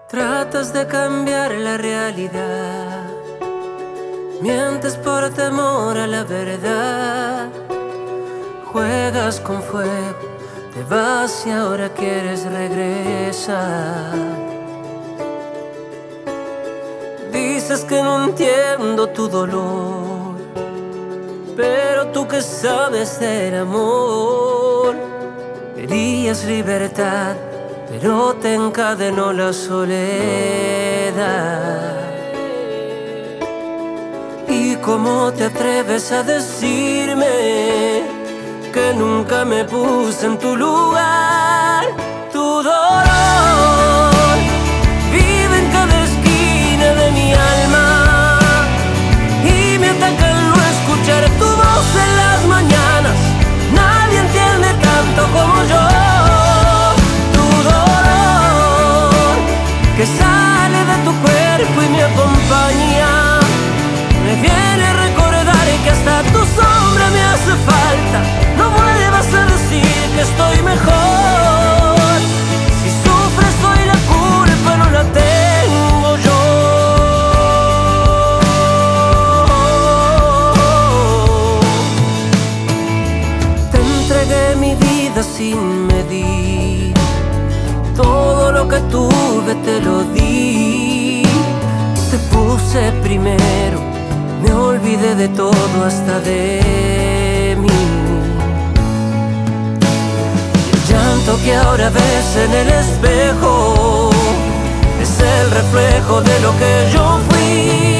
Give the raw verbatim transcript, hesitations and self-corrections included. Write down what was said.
Tratas de cambiar la realidad, mientes por temor a la verdad. Juegas con fuego, te vas y ahora quieres regresar. Dices que no entiendo tu dolor, pero tú que sabes del amor. Querías libertad, pero te encadenó la soledad. ¿Y cómo te atreves a decirme que nunca me puse en tu lugar? Tu dolor vive en cada esquina de mi alma y me ataca al no escuchar tu voz en las mañanas. Nadie entiende tanto como yo. Que sale de tu cuerpo y me acompaña, me viene a recordar que hasta tu sombra me hace falta. No vuelvas a decir que estoy mejor. Si sufres soy la culpa, no la tengo yo. Te entregué mi vida sin medir, todo lo que tuve te lo di. Te puse primero, me olvidé de todo hasta de mí. El llanto que ahora ves en el espejo es el reflejo de lo que yo fui.